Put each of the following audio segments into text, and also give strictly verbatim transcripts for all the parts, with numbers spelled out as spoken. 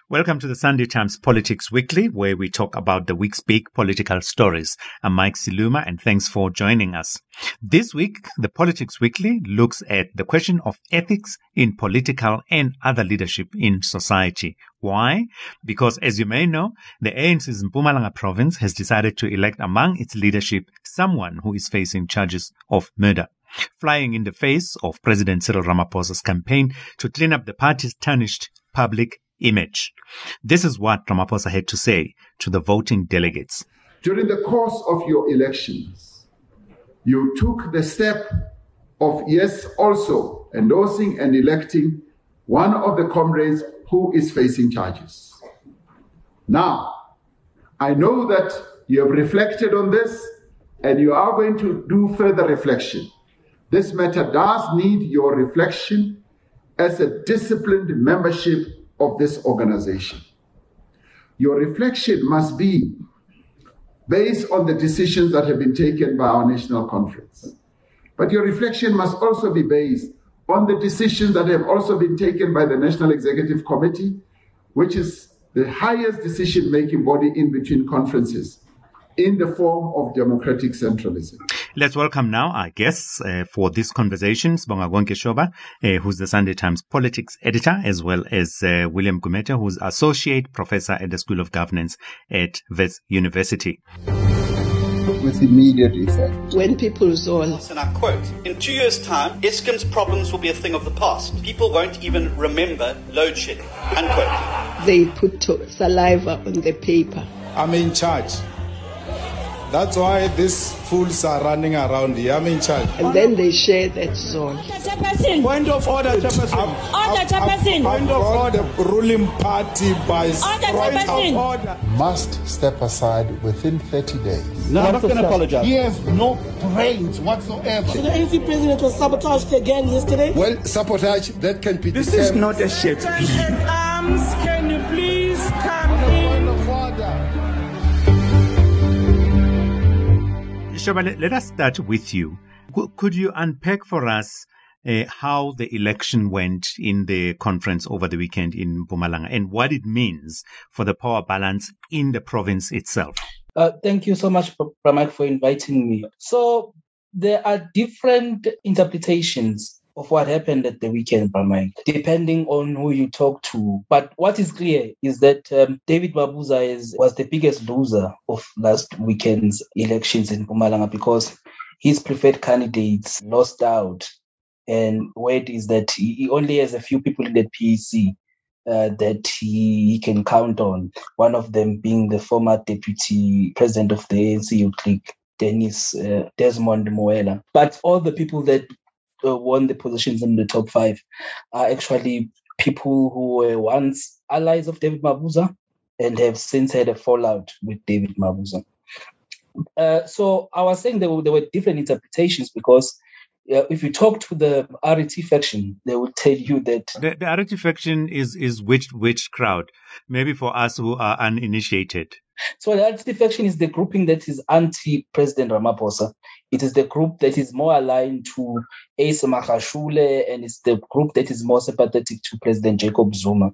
Welcome to the Sunday Times Politics Weekly, where we talk about the week's big political stories. I'm Mike Siluma, and thanks for joining us. This week, the Politics Weekly looks at the question of ethics in political and other leadership in society. Why? Because, as you may know, the A N C's Mpumalanga province has decided to elect among its leadership someone who is facing charges of murder, flying in the face of President Cyril Ramaphosa's campaign to clean up the party's tarnished public image. This is what Ramaphosa had to say to the voting delegates. During the course of your elections, you took the step of, yes, also endorsing and electing one of the comrades who is facing charges. Now, I know that you have reflected on this and you are going to do further reflection. This matter does need your reflection as a disciplined membership of this organization. Your reflection must be based on the decisions that have been taken by our national conference. But your reflection must also be based on the decisions that have also been taken by the National Executive Committee, which is the highest decision-making body in between conferences, in the form of democratic centralism. Let's welcome now our guests uh, for this conversation, Sibonga Shoba, uh, who's the Sunday Times politics editor, as well as uh, William Gumeta, who's associate professor at the School of Governance at Wits University. With immediate effect. When people saw, and I quote, in two years' time, Eskom's problems will be a thing of the past. People won't even remember load shedding, unquote. They put saliva on the paper. I'm in charge. That's why these fools are running around here. I'm in charge. And then they share that zone. Point of order, Chairperson. Order, Chairperson. Point of order. The ruling party by point of order must step aside within thirty days. No, I'm not going to apologize. He has no brains whatsoever. So the A N C president was sabotaged again yesterday? Well, sabotage, that can be... This is not a shit. Arms, can you please come in? Shoba, let us start with you. Could you unpack for us uh, how the election went in the conference over the weekend in Mpumalanga and what it means for the power balance in the province itself? Uh, thank you so much, Pramak, for inviting me. So there are different interpretations of what happened at the weekend, Pramak, depending on who you talk to. But what is clear is that um, David Mabuza is, was the biggest loser of last weekend's elections in Mpumalanga because his preferred candidates lost out. And word is that he only has a few people in the P E C uh, that he, he can count on, one of them being the former deputy president of the A N C Youth League, Dennis uh, Desmond Moela. But all the people that Uh, won the positions in the top five are actually people who were once allies of David Mabuza and have since had a fallout with David Mabuza. Uh, so I was saying there were, there were different interpretations because uh, if you talk to the R E T faction, they will tell you that... The, the R E T faction is, is which, which crowd? Maybe for us who are uninitiated. So the R E T faction is the grouping that is anti-President Ramaphosa. It is the group that is more aligned to Ace Magashule, and it's the group that is more sympathetic to President Jacob Zuma.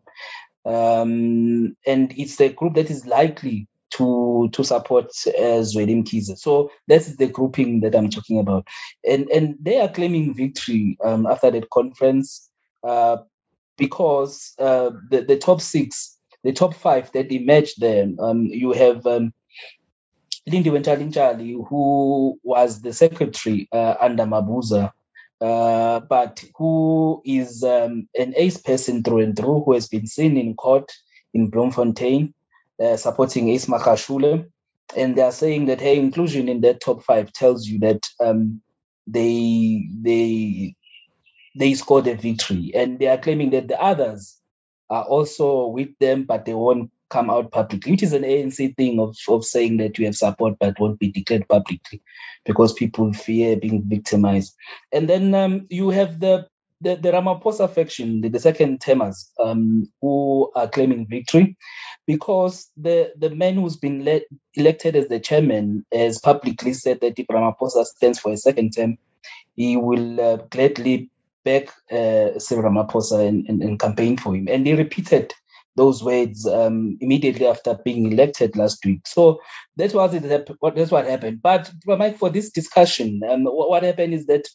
Um, and it's the group that is likely to to support uh, Zweli Mkhize. So that's the grouping that I'm talking about. And and they are claiming victory um, after that conference uh, because uh, the, the top six, the top five that emerged there, um, you have... Um, Lindiwe Ntshali, who was the secretary uh, under Mabuza, uh, but who is um, an ace person through and through, who has been seen in court in Bloemfontein, uh, supporting Ace Magashule. And they are saying that her inclusion in that top five tells you that um, they they they scored a victory. And they are claiming that the others are also with them, but they won't come out publicly, which is an A N C thing of, of saying that you have support but won't be declared publicly because people fear being victimized. And then um, you have the, the, the Ramaphosa faction, the, the second termers, um, who are claiming victory because the, the man who's been le- elected as the chairman has publicly said that if Ramaphosa stands for a second term, he will uh, gladly back uh, Cyril Ramaphosa and, and, and campaign for him. And he repeated those words um, immediately after being elected last week. So that was it. That's what happened. But Mike, for this discussion, um, what happened is that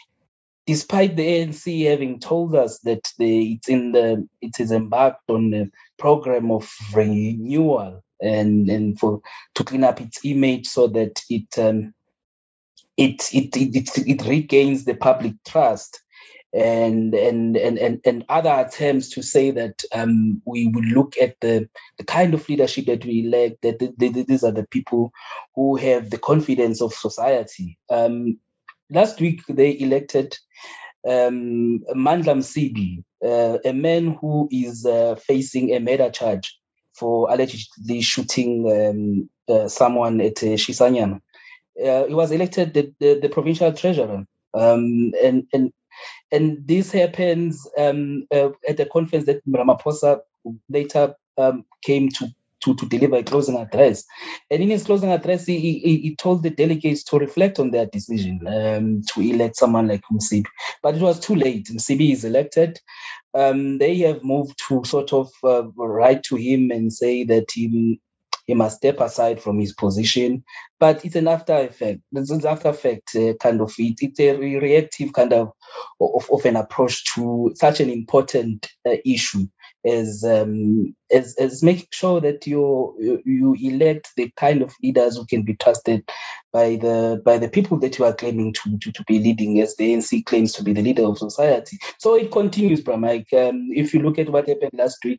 despite the A N C having told us that the, it's in the it is embarked on a program of renewal and and for to clean up its image so that it um, it, it it it it regains the public trust, and and and and, and other attempts to say that um, we would look at the, the kind of leadership that we elect, that the, the, these are the people who have the confidence of society. Um, last week they elected um, Mandla Msibi, uh, a man who is uh, facing a murder charge for allegedly shooting um, uh, someone at uh, Shisanyama. Uh, he was elected the, the, the provincial treasurer, um, and and and this happens um, uh, at a conference that Ramaphosa later um, came to, to to deliver a closing address. And in his closing address, he he, he told the delegates to reflect on their decision um, to elect someone like Msibi. But it was too late. Msibi is elected. Um, they have moved to sort of uh, write to him and say that he. He must step aside from his position, but it's an after effect. It's an after effect uh, kind of it. It's a reactive kind of of, of an approach to such an important uh, issue as um, as as making sure that you you elect the kind of leaders who can be trusted by the by the people that you are claiming to to, to be leading, as the A N C claims to be the leader of society. So it continues, Bramike. Um, if you look at what happened last week.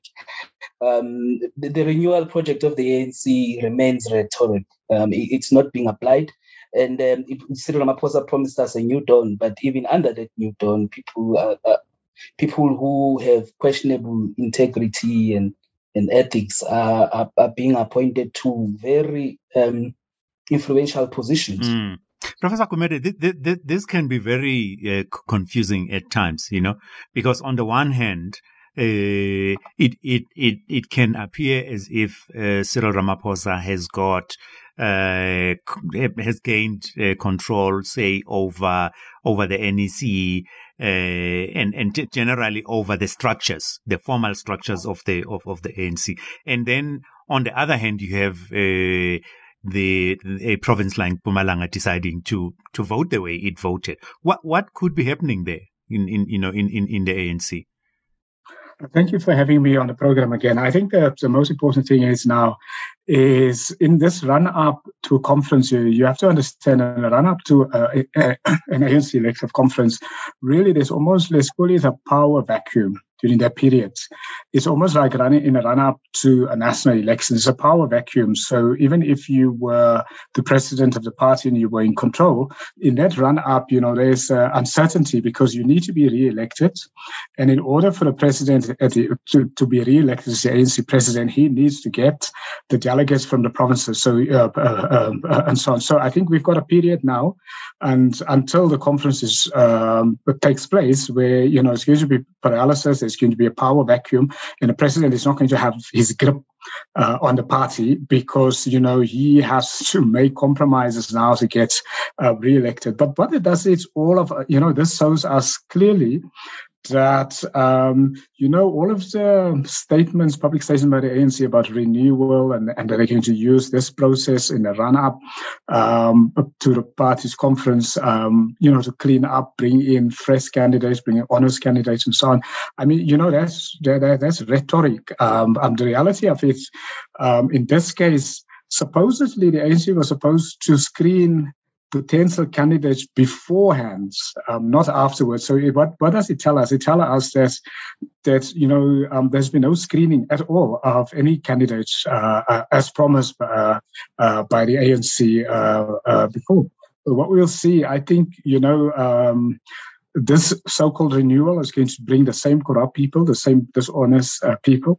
Um, the, the renewal project of the A N C remains rhetoric. Um, it, it's not being applied. And um, it, Cyril Ramaphosa promised us a new dawn, but even under that new dawn, people are, uh, people who have questionable integrity and, and ethics are, are, are being appointed to very um, influential positions. Mm. Professor Kumede, this, this, this can be very uh, confusing at times, you know, because on the one hand, Uh, it, it, it, it can appear as if uh, Cyril Ramaphosa has got, uh, has gained uh, control, say, over, over the N E C, uh, and, and generally over the structures, the formal structures of the, of, of the A N C. And then on the other hand, you have, uh, the, a province like Mpumalanga deciding to, to vote the way it voted. What, what could be happening there in, in, you know, in, in, in the A N C? Thank you for having me on the program again. I think that the most important thing is now is in this run-up to a conference, you, you have to understand in a run-up to uh, a, a, an A N C elective conference, really there's almost, let's call it a power vacuum during that period. It's almost like running in a run-up to a national election. It's a power vacuum. So even if you were the president of the party and you were in control, in that run-up, you know, there's uh, uncertainty because you need to be re-elected. And in order for the president at the, to, to be re-elected as the A N C president, he needs to get the delegates from the provinces, so uh, uh, uh, and so on. So I think we've got a period now, and until the conference is, um, takes place, where you know it's going to be paralysis, there's going to be a power vacuum, and the president is not going to have his grip uh, on the party because you know he has to make compromises now to get uh, re-elected. But what it does is all of you know this shows us clearly that, um, you know, all of the statements, public statements by the A N C about renewal and, and that they're going to use this process in the run-up um, to the party's conference, um, you know, to clean up, bring in fresh candidates, bring in honest candidates and so on. I mean, you know, that's that, that's rhetoric. Um, and the reality of it, um, in this case, supposedly the A N C was supposed to screen potential candidates beforehand, um, not afterwards. So it, what, what does it tell us? It tells us that, that you know, um, there's been no screening at all of any candidates uh, uh, as promised uh, uh, by the A N C uh, uh, before. So what we'll see, I think, you know, um, this so-called renewal is going to bring the same corrupt people, the same dishonest uh, people.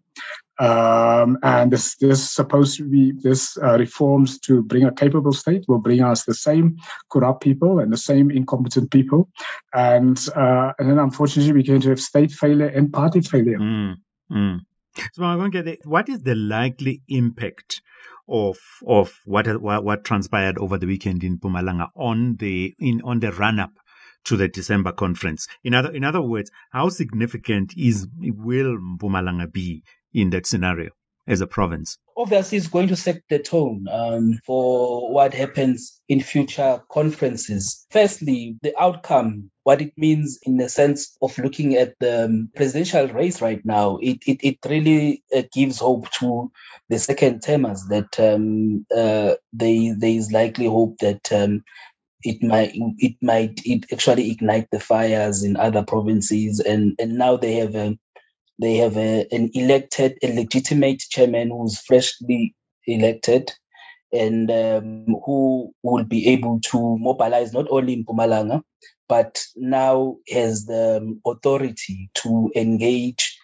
Um, and this, this supposed to be this uh, reforms to bring a capable state will bring us the same corrupt people and the same incompetent people, and uh, and then unfortunately we're going to have state failure and party failure. Mm, mm. So I'm going to get what is the likely impact of of what what, what transpired over the weekend in Mpumalanga on the in on the run up to the December conference? In other in other words, how significant is will Mpumalanga be in that scenario as a province? Obviously, it's going to set the tone um, for what happens in future conferences. Firstly, the outcome, what it means in the sense of looking at the um, presidential race right now, it it, it really uh, gives hope to the second termers that um, uh, they, there is likely hope that um, it might it might it actually ignite the fires in other provinces, and, and now they have a They have a, an elected, a legitimate chairman who's freshly elected and um, who will be able to mobilize not only in Mpumalanga, but now has the authority to engage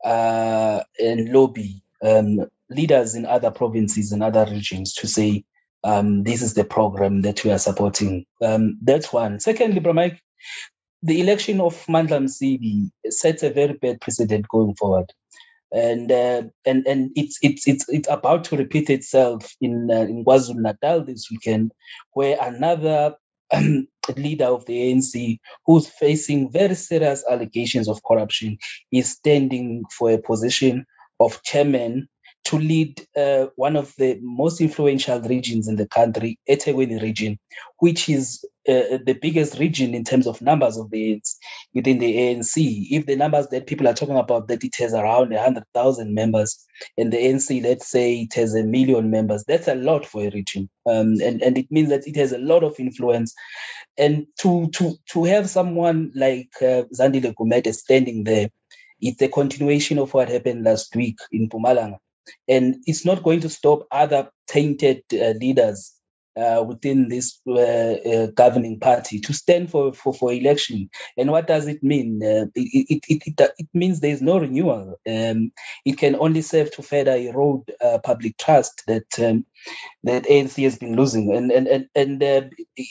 uh, and lobby um, leaders in other provinces and other regions to say, um, this is the program that we are supporting. Um, that's one. Secondly, Bramike, the election of Mandla Msibi sets a very bad precedent going forward, and uh, and and it's it's it's it's about to repeat itself in uh, in KwaZulu-Natal this weekend, where another um, leader of the A N C who's facing very serious allegations of corruption is standing for a position of chairman to lead uh, one of the most influential regions in the country, eThekwini region, which is uh, the biggest region in terms of numbers of the within the A N C. If the numbers that people are talking about, that it has around one hundred thousand members, and the A N C, let's say it has a million members, that's a lot for a region. Um, and, and it means that it has a lot of influence. And to to to have someone like uh, Zandile Gumede standing there, it's a continuation of what happened last week in Mpumalanga. And it's not going to stop other tainted uh, leaders uh, within this uh, uh, governing party to stand for, for, for election. And what does it mean? Uh, it, it, it, it means there is no renewal. Um, it can only serve to further erode uh, public trust that um, that A N C has been losing. And and and, and uh,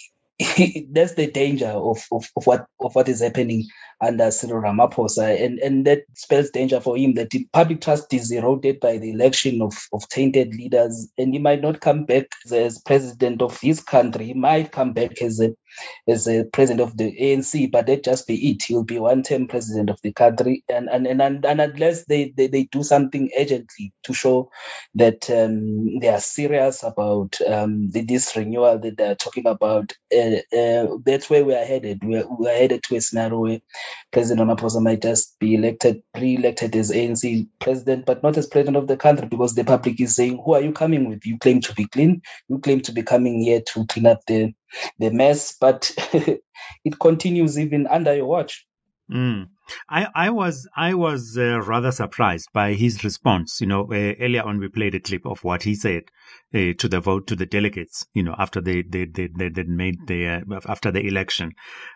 that's the danger of, of, of what of what is happening under Cyril Ramaphosa, and, and that spells danger for him, that the public trust is eroded by the election of, of tainted leaders, and he might not come back as president of his country. He might come back as a as a president of the A N C, but that just be it. He'll be one-term president of the country, and and and, and, and unless they, they, they do something urgently to show that um, they are serious about um, the, this renewal that they're talking about, uh, uh, that's where we are headed. We are, we are headed to a scenario where President Ramaphosa might just be elected, re-elected as A N C president, but not as president of the country, because the public is saying, who are you coming with? You claim to be clean. You claim to be coming here to clean up the, the mess, but it continues even under your watch. Mm. I, I was I was uh, rather surprised by his response. You know, uh, earlier on we played a clip of what he said uh, to the vote to the delegates. You know, after they they they they, they made the uh, after the election,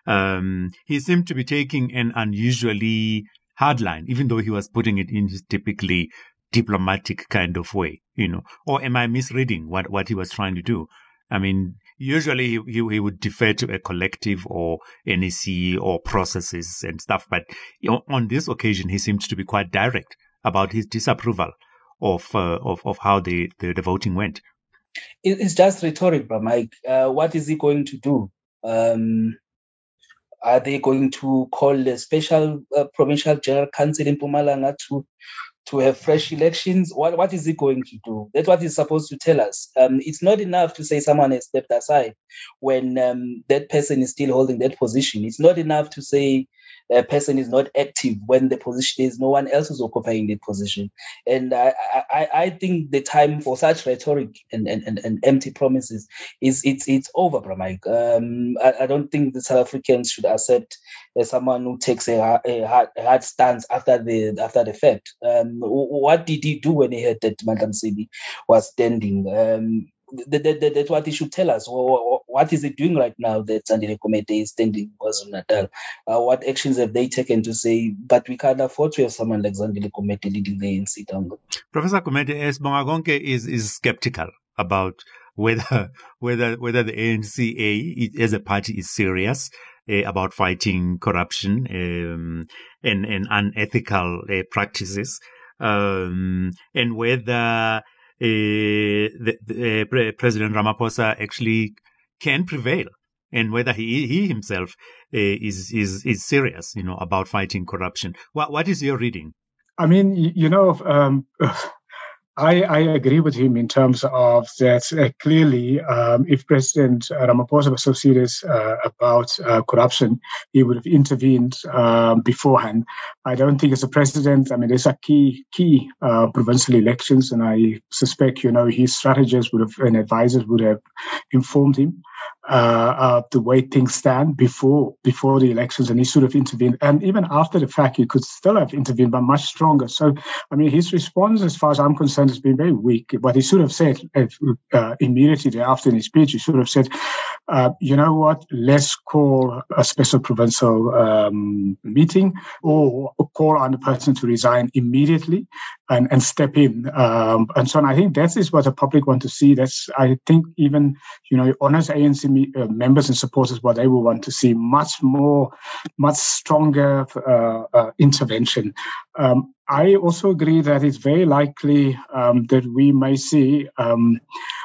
um, he seemed to be taking an unusually hard line, even though he was putting it in his typically diplomatic kind of way. You know, or am I misreading what what he was trying to do? I mean, usually he, he, he would defer to a collective or N E C or processes and stuff. But you know, on this occasion, he seems to be quite direct about his disapproval of uh, of, of how the, the, the voting went. It's just rhetoric, but Mike. Uh, what is he going to do? Um, are they going to call a special uh, provincial general council in Mpumalanga to to have fresh elections? What what is he going to do? That's what he's supposed to tell us. Um, it's not enough to say someone has stepped aside when um, that person is still holding that position. It's not enough to say a person is not active when the position is no one else is occupying that position. And I, I, I think the time for such rhetoric and, and, and, and empty promises is it's it's over, Bramike. Um, I, I don't think the South Africans should accept uh, someone who takes a, a, hard, a hard stance after the after the fact. Um, what did he do when he heard that Mandla Msibi was standing? Um, that, that, that's what he should tell us. What is he doing right now that Zandile Gumede is standing in KwaZulu-Natal? Uh, what actions have they taken to say, but we can't afford to have someone like Zandile Gumede leading the A N C down? Professor Gumede, Sibonga Konke is, is skeptical about whether whether whether the A N C A as a party is serious uh, about fighting corruption um, and, and unethical uh, practices, um, and whether Uh, the, the, uh, President Ramaphosa actually can prevail, and whether he he himself uh, is is is serious, you know, about fighting corruption. What what is your reading? I mean, you, you know, um, I, I agree with him in terms of that. Uh, clearly, um, if President Ramaphosa was so serious uh, about uh, corruption, he would have intervened um, beforehand. I don't think as a president, I mean, there's a key key uh, provincial elections, and I suspect, you know, his strategists would have and advisors would have informed him uh, of the way things stand before before the elections, and he should have intervened. And even after the fact, he could still have intervened, but much stronger. So, I mean, his response, as far as I'm concerned, has been very weak. What he should have said uh, immediately thereafter in his speech, he should have said, uh, you know what, let's call a special provincial um, meeting or call on the person to resign immediately and, and step in. Um, and so on. I think that is what the public want to see. That's, I think, even, you know, honest A N C me, uh, members and supporters, what they will want to see, much more, much stronger uh, uh, intervention. Um, I also agree that it's very likely um, that we may see, um,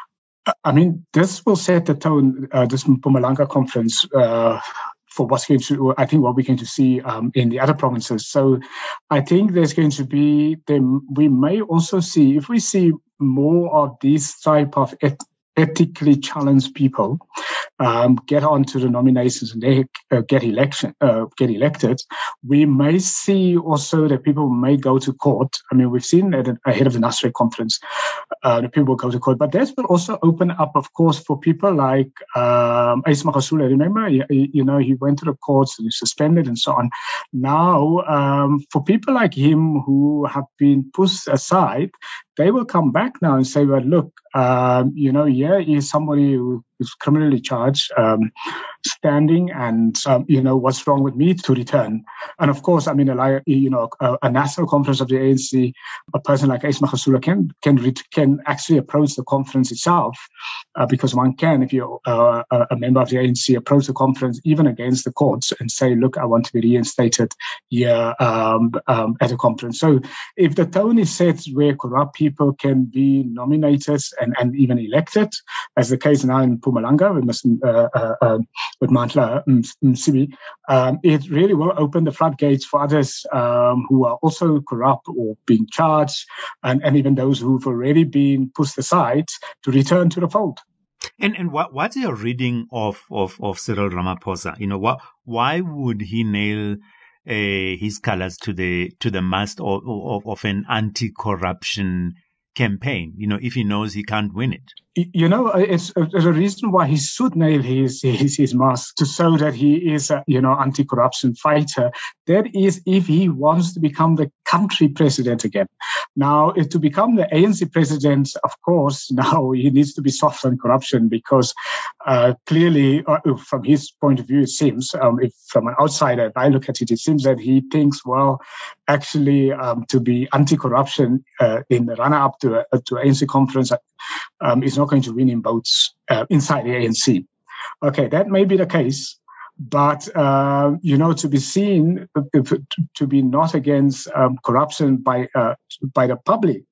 I mean, this will set the tone, uh, this Mpumalanga conference, uh, for what's going to, I think, what we're going to see um, in the other provinces. So I think there's going to be, then we may also see, if we see more of these type of et- ethically challenged people um, get onto the nominations and they uh, get election, uh, get elected, we may see also that people may go to court. I mean, we've seen at ahead of the Nasrec conference, uh, the people will go to court, but that will also open up, of course, for people like um, Ace Magashule. Remember, you, you know, he went to the courts and he was suspended and so on. Now, um, for people like him who have been pushed aside, they will come back now and say, well, look, um, you know, yeah, he's somebody who is criminally charged, um, standing, and, um, you know, what's wrong with me to return? And of course, I mean, a, you know, a, a national conference of the A N C, a person like Ace Magashule can, can, can actually approach the conference itself, uh, because one can, if you're uh, a member of the A N C, approach the conference even against the courts and say, look, I want to be reinstated here um, um, at a conference. So if the tone is set where corrupt people can be nominated and, and even elected, as the case now in Mpumalanga with, uh, uh, uh, with Mantla Msibi, um, it really will open the floodgates for others um, who are also corrupt or being charged, and, and even those who've already been pushed aside to return to the fold. And and what what's your reading of of of Cyril Ramaphosa? You know, what why would he nail uh, his colors to the to the mast of, of of an anti-corruption campaign? You know, if he knows he can't win it. You know, it's, it's a reason why he should nail his, his his mask to show that he is a, you know, anti-corruption fighter. That is, if he wants to become the country president again. Now, if to become the A N C president, of course, now he needs to be soft on corruption, because uh, clearly, uh, from his point of view, it seems, um, if from an outsider, if I look at it, it seems that he thinks, well, actually, um, to be anti-corruption uh, in the run-up to a, to A N C conference um, is not going to win him votes uh, inside the A N C. Okay, that may be the case, but, uh, you know, to be seen, to, to be not against um, corruption by uh, by the public,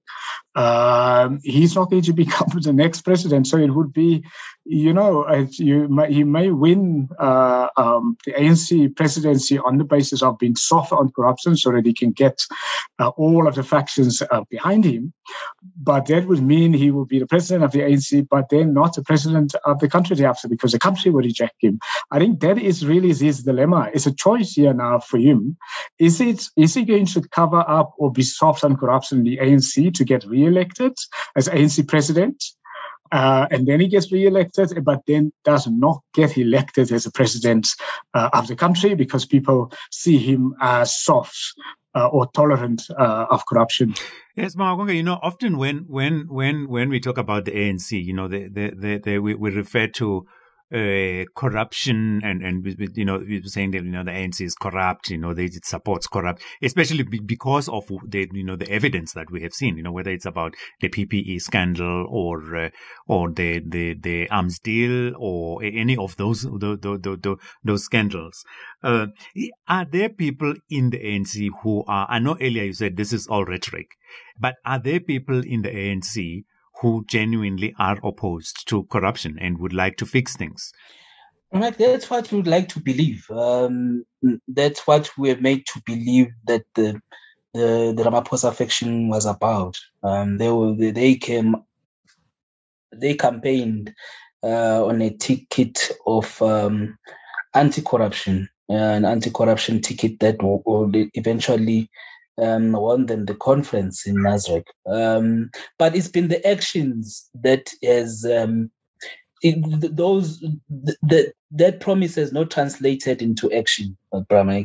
um, he's not going to become the next president. So it would be, you know, you may, he may win uh, um, the A N C presidency on the basis of being soft on corruption so that he can get uh, all of the factions uh, behind him. But that would mean he will be the president of the A N C, but then not the president of the country thereafter, because the country will reject him. I think that is really his dilemma. It's a choice here now for him. Is it, is he going to cover up or be soft on corruption in the A N C to get re-elected as A N C president? Uh, and then he gets re-elected, but then does not get elected as a president uh, of the country because people see him as soft uh, or tolerant uh, of corruption. Yes, Mawagonga, you know, often when when when when we talk about the A N C, you know, the the the, the we, we refer to uh, corruption, and and you know, we're saying that, you know, the A N C is corrupt, you know, they, it supports corrupt, especially because of the, you know, the evidence that we have seen, you know, whether it's about the P P E scandal or uh, or the the the arms deal or any of those those those, those scandals. Uh, are there people in the A N C who are? I know earlier you said this is all rhetoric, but are there people in the A N C who genuinely are opposed to corruption and would like to fix things? Right, that's what we would like to believe. Um, that's what we are made to believe, that the the, the Ramaphosa faction was about. Um, they were, they, they came, they campaigned uh, on a ticket of um, anti-corruption, uh, an anti-corruption ticket that will, will eventually um, won them the conference in Nasrec. Um, but it's been the actions that has um, it, those the, the, that promise has not translated into action, uh, Bramik.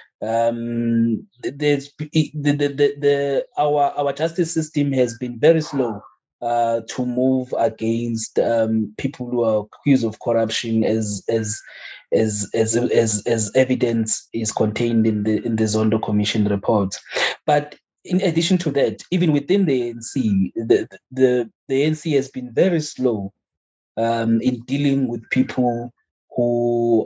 Um, there's the, the, the, the our our justice system has been very slow uh, to move against um, people who are accused of corruption, as as as as as, as evidence is contained in the in the Zondo Commission report. But in addition to that, even within the A N C, the the, the A N C has been very slow um, in dealing with people who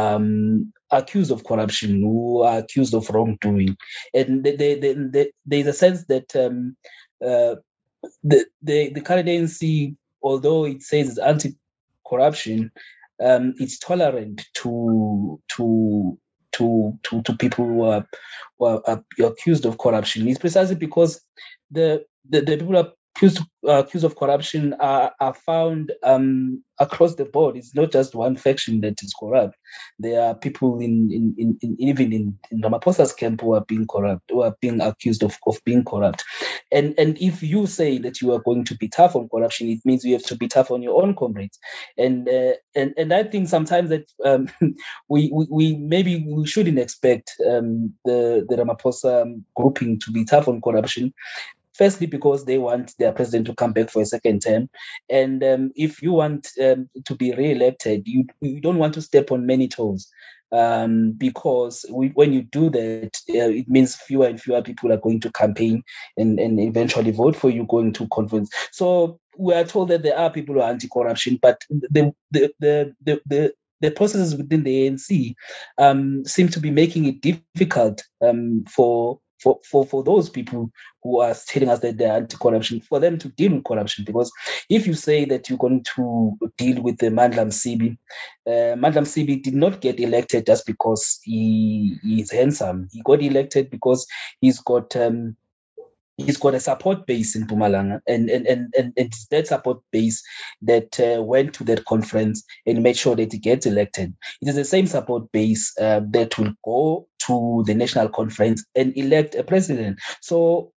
um, are accused of corruption, who are accused of wrongdoing. And they, they, they, they, there's a sense that um, uh, the, the, the current A N C, although it says it's anti-corruption, um, it's tolerant to to to to, to people who are, who are accused of corruption. It's precisely because the, the, the people are accused, uh, accused of corruption are, are found um, across the board. It's not just one faction that is corrupt. There are people in, in, in, in even in, in Ramaphosa's camp who are being corrupt, who are being accused of, of being corrupt. And and if you say that you are going to be tough on corruption, it means you have to be tough on your own comrades. And uh, and and I think sometimes that um, we, we we maybe we shouldn't expect um, the the Ramaphosa grouping to be tough on corruption. Firstly, because they want their president to come back for a second term. And um, if you want um, to be re-elected, you, you don't want to step on many toes. Um, because we, when you do that, uh, it means fewer and fewer people are going to campaign and, and eventually vote for you going to conference. So we are told that there are people who are anti-corruption, but the the the the, the the processes within the A N C um, seem to be making it difficult um, for For, for, for those people who are telling us that they're anti-corruption, for them to deal with corruption. Because if you say that you're going to deal with the Mandla Msibi, uh, Mandla Msibi did not get elected just because he, he is handsome. He got elected because he's got um, he's got a support base in Mpumalanga, and and and and it's that support base that uh, went to that conference and made sure that he gets elected. It is the same support base uh, that will go to the national conference and elect a president. So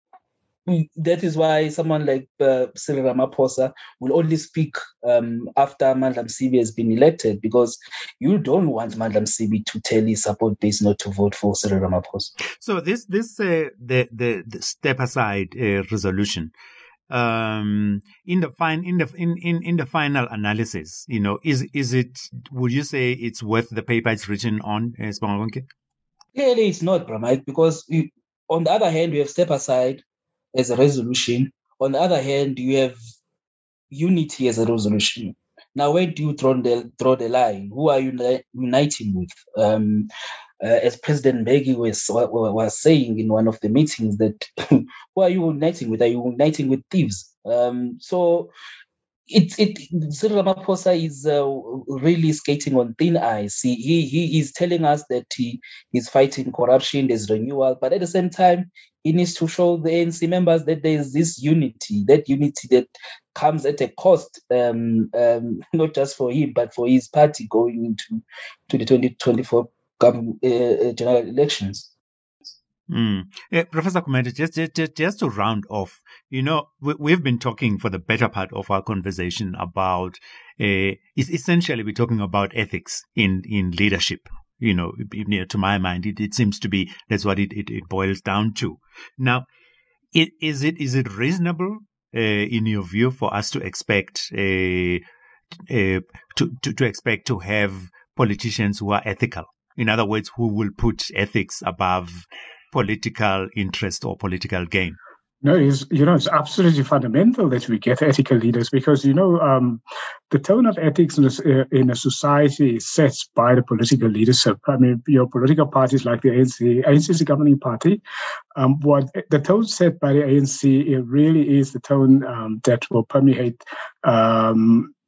that is why someone like uh, Cyril Ramaphosa will only speak um, after Mandla Msibi has been elected, because you don't want Mandla Msibi to tell his support base not to vote for Cyril Ramaphosa. So this this uh, the, the the step aside uh, resolution um, in the fine in the in, in in the final analysis, you know, is is it? Would you say it's worth the paper it's written on? Uh, Clearly, it's not, Bramite, because we, on the other hand, we have step aside as a resolution. On the other hand, you have unity as a resolution. Now, where do you draw the, draw the line? Who are you uni- uniting with? Um, uh, as President Mbeki was, was saying in one of the meetings, that who are you uniting with? Are you uniting with thieves? Um, so it, it, Cyril Ramaphosa is uh, really skating on thin ice. He, he, he is telling us that he is fighting corruption, there's renewal, but at the same time, he needs to show the A N C members that there is this unity, that unity that comes at a cost, um, um, not just for him, but for his party going into to the twenty twenty-four government, uh, general elections. Mm. Uh, Professor Kumete, just, just just to round off, you know, we, we've been talking for the better part of our conversation about, uh, essentially we're talking about ethics in, in leadership. You know, to my mind, it, it seems to be that's what it, it, it boils down to. Now, it, is it is it reasonable, uh, in your view, for us to expect uh, uh, to, to to expect to have politicians who are ethical? In other words, who will put ethics above political interest or political gain? No, it's, you know, it's absolutely fundamental that we get ethical leaders, because, you know, um, the tone of ethics in a, in a society is set by the political leadership. I mean, your political parties like the A N C, A N C is the governing party. Um, what the tone set by the A N C, it really is the tone um, that will permeate um,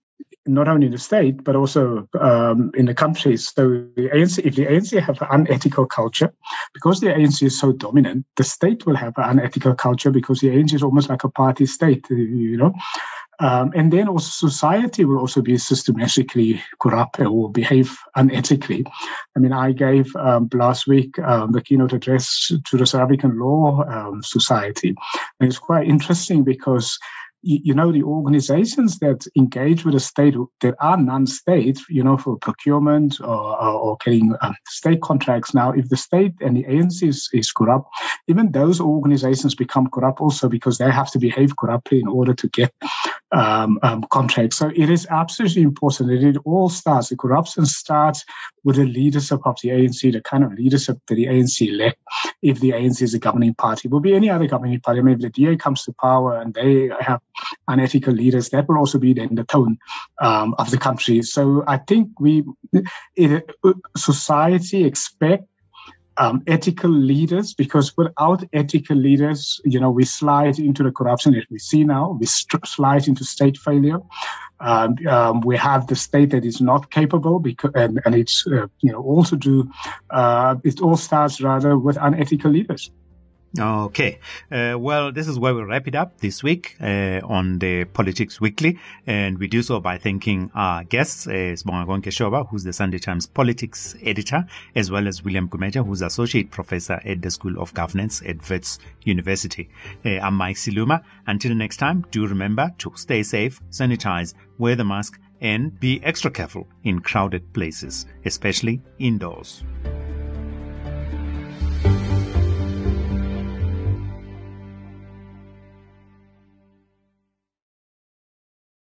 not only in the state, but also um, in the countries. So the A N C, if the A N C have an unethical culture, because the A N C is so dominant, the state will have an unethical culture because the A N C is almost like a party state, you know. Um, and then also society will also be systematically corrupt or behave unethically. I mean, I gave um, last week um, the keynote address to the South African Law um, Society. And it's quite interesting because you know, the organizations that engage with the state that are non-state, you know, for procurement or, or, or getting um, state contracts now, if the state and the A N C is, is corrupt, even those organizations become corrupt also because they have to behave corruptly in order to get um, um, contracts. So it is absolutely important that it all starts, the corruption starts with the leadership of the A N C, the kind of leadership that the A N C elect, if the A N C is a governing party. It will be any other governing party. I mean, if the D A comes to power and they have unethical leaders, that will also be then the tone um, of the country. So I think we, it, society expect um, ethical leaders, because without ethical leaders, you know, we slide into the corruption that we see now. We st- slide into state failure. Um, um, we have the state that is not capable, because, and, and it's, uh, you know, also do, uh, it all starts rather with unethical leaders. Okay. Uh, well, this is where we wrap it up this week uh, on the Politics Weekly. And we do so by thanking our guests, uh, Sibonga Shoba, who's the Sunday Times politics editor, as well as William Gumeja, who's associate professor at the School of Governance at Wits University. Uh, I'm Mike Siluma. Until next time, do remember to stay safe, sanitize, wear the mask, and be extra careful in crowded places, especially indoors.